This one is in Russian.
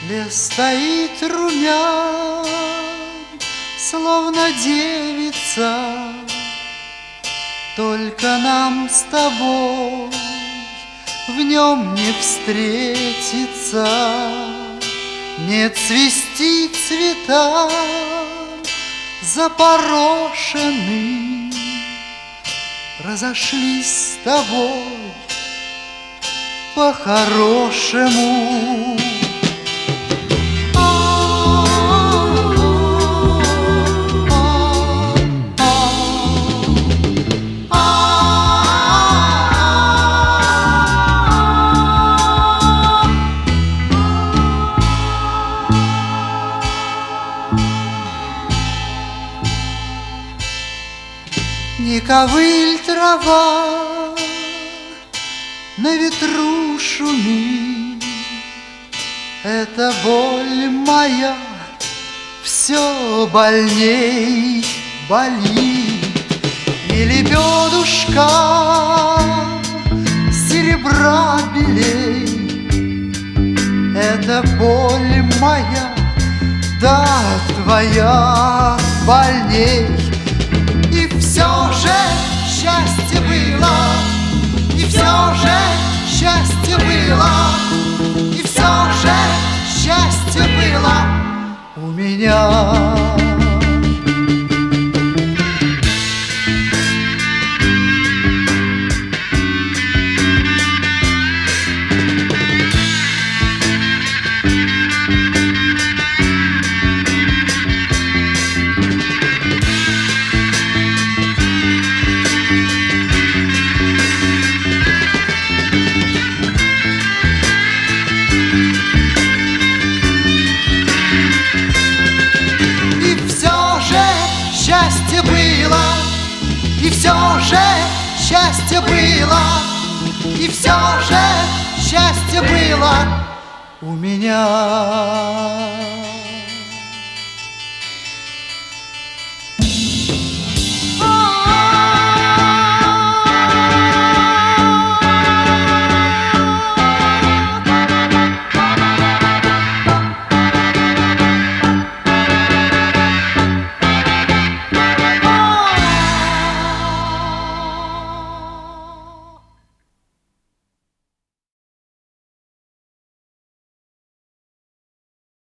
Лес стоит румян, словно девица. Только нам с тобой в нем не встретиться. Нет, цвести цвета запорошены, разошлись с тобой по-хорошему. Не ковыль трава, на ветру шумит, эта боль моя все больней болит. И лебедушка серебра белей, эта боль моя, да твоя больней. И все же счастье было, и все же счастье было, и все же счастье было у меня. Счастье было, и все же счастье было, и все же счастье было у меня.